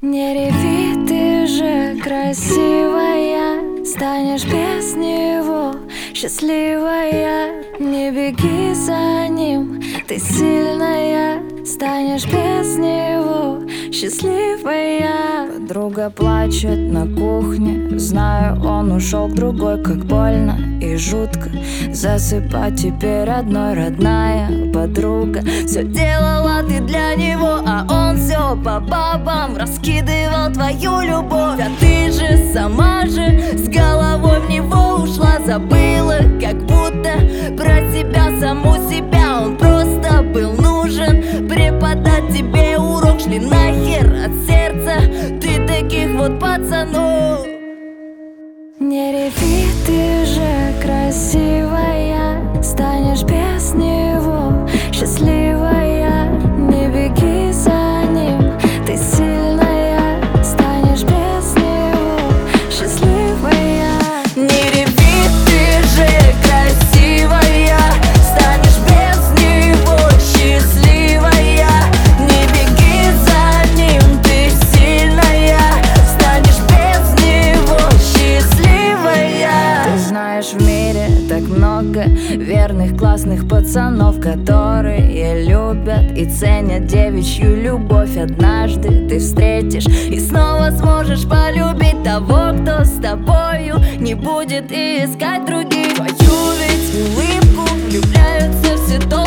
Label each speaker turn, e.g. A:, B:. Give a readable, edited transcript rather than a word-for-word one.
A: Не реви, ты же красивая, станешь без него счастливая. Не беги за ним, ты сильная, станешь без него счастливая. Подруга плачет на кухне, знаю, он ушел к другой. Как больно и жутко засыпать теперь одной. Родная подруга, все делала ты для него, а он все по бабам раскидывал твою любовь. А ты же сама же с головой в него ушла, забыла как будто про себя, саму себя. Он просто был нужен преподать тебе урок. Шли нахер от сердца ты таких вот пацанов. Не реви, ты же красивая, станешь без него счастливая. Не беги за ним, ты сильная, станешь без него счастливая. Не реви, ты же красивая, станешь без него счастливая. Не беги за ним, ты сильная, станешь без него счастливая. Ты знаешь, в мире так много верных, классных пацанов, которые любят и ценят девичью любовь. Однажды ты встретишь и снова сможешь полюбить того, кто с тобою не будет искать других. Твою ведь улыбку влюбляются все то